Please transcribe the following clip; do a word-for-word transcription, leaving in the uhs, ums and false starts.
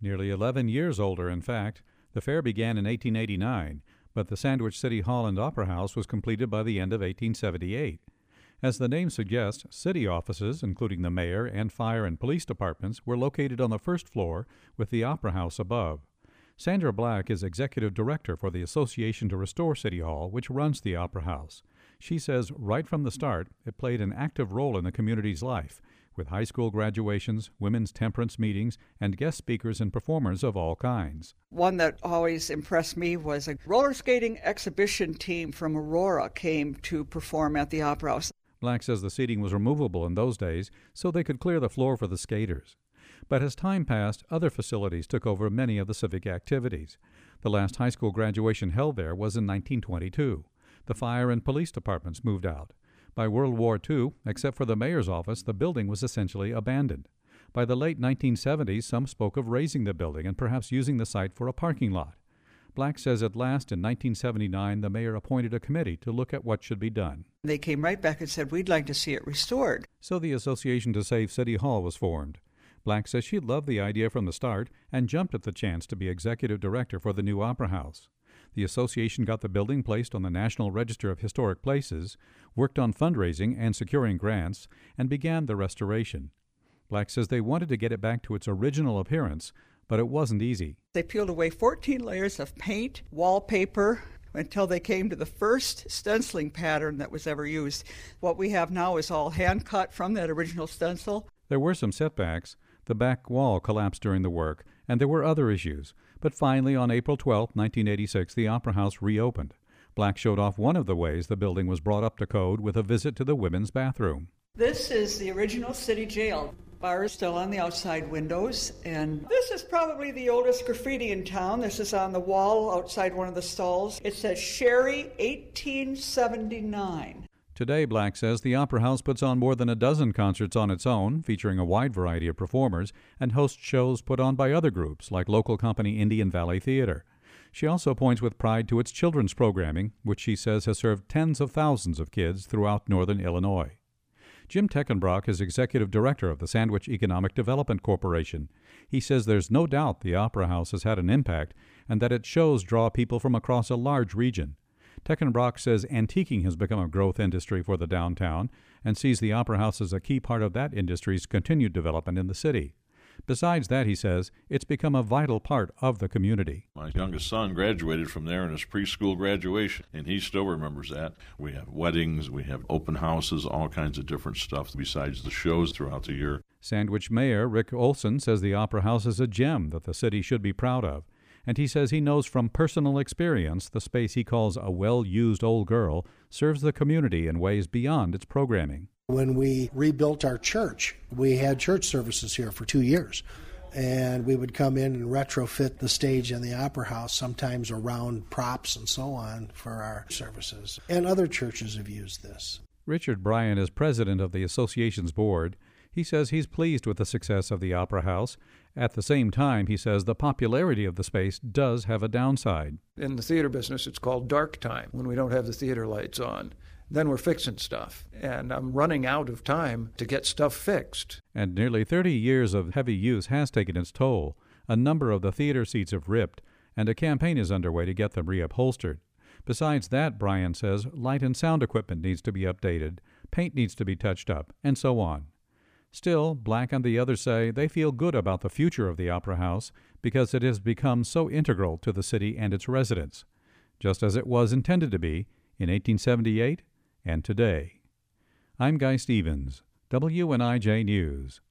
Nearly eleven years older, in fact. The fair began in eighteen eighty-nine, but the Sandwich City Hall and Opera House was completed by the end of eighteen seventy-eight. As the name suggests, city offices, including the mayor and fire and police departments, were located on the first floor with the Opera House above. Sandra Black is executive director for the Association to Restore City Hall, which runs the Opera House. She says right from the start, it played an active role in the community's life, with high school graduations, women's temperance meetings, and guest speakers and performers of all kinds. One that always impressed me was a roller skating exhibition team from Aurora came to perform at the Opera House. Black says the seating was removable in those days, so they could clear the floor for the skaters. But as time passed, other facilities took over many of the civic activities. The last high school graduation held there was in nineteen twenty-two. The fire and police departments moved out. By World War Two, except for the mayor's office, the building was essentially abandoned. By the late nineteen seventies, some spoke of razing the building and perhaps using the site for a parking lot. Black says at last in nineteen seventy-nine, the mayor appointed a committee to look at what should be done. They came right back and said, we'd like to see it restored. So the Association to Save City Hall was formed. Black says she loved the idea from the start and jumped at the chance to be executive director for the new Opera House. The association got the building placed on the National Register of Historic Places, worked on fundraising and securing grants, and began the restoration. Black says they wanted to get it back to its original appearance, but it wasn't easy. They peeled away fourteen layers of paint, wallpaper, until they came to the first stenciling pattern that was ever used. What we have now is all hand-cut from that original stencil. There were some setbacks. The back wall collapsed during the work, and there were other issues. But finally, on April twelfth, nineteen eighty-six, the Opera House reopened. Black showed off one of the ways the building was brought up to code with a visit to the women's bathroom. This is the original city jail. Bars still on the outside windows, and this is probably the oldest graffiti in town. This is on the wall outside one of the stalls. It says Sherry eighteen seventy-nine. Today, Black says, the Opera House puts on more than a dozen concerts on its own, featuring a wide variety of performers, and hosts shows put on by other groups, like local company Indian Valley Theater. She also points with pride to its children's programming, which she says has served tens of thousands of kids throughout northern Illinois. Jim Teckenbrock is executive director of the Sandwich Economic Development Corporation. He says there's no doubt the Opera House has had an impact and that its shows draw people from across a large region. Teckenbrock says antiquing has become a growth industry for the downtown and sees the Opera House as a key part of that industry's continued development in the city. Besides that, he says, it's become a vital part of the community. My youngest son graduated from there in his preschool graduation, and he still remembers that. We have weddings, we have open houses, all kinds of different stuff besides the shows throughout the year. Sandwich Mayor Rick Olson says the Opera House is a gem that the city should be proud of. And he says he knows from personal experience the space he calls a well-used old girl serves the community in ways beyond its programming. When we rebuilt our church, we had church services here for two years. And we would come in and retrofit the stage in the Opera House, sometimes around props and so on for our services. And other churches have used this. Richard Bryan is president of the association's board. He says he's pleased with the success of the Opera House. At the same time, he says the popularity of the space does have a downside. In the theater business, it's called dark time, when we don't have the theater lights on. Then we're fixing stuff, and I'm running out of time to get stuff fixed. And nearly thirty years of heavy use has taken its toll. A number of the theater seats have ripped, and a campaign is underway to get them reupholstered. Besides that, Bryan says, light and sound equipment needs to be updated, paint needs to be touched up, and so on. Still, Black and the others say they feel good about the future of the Opera House because it has become so integral to the city and its residents, just as it was intended to be in eighteen seventy-eight and today. I'm Guy Stevens, W N I J News.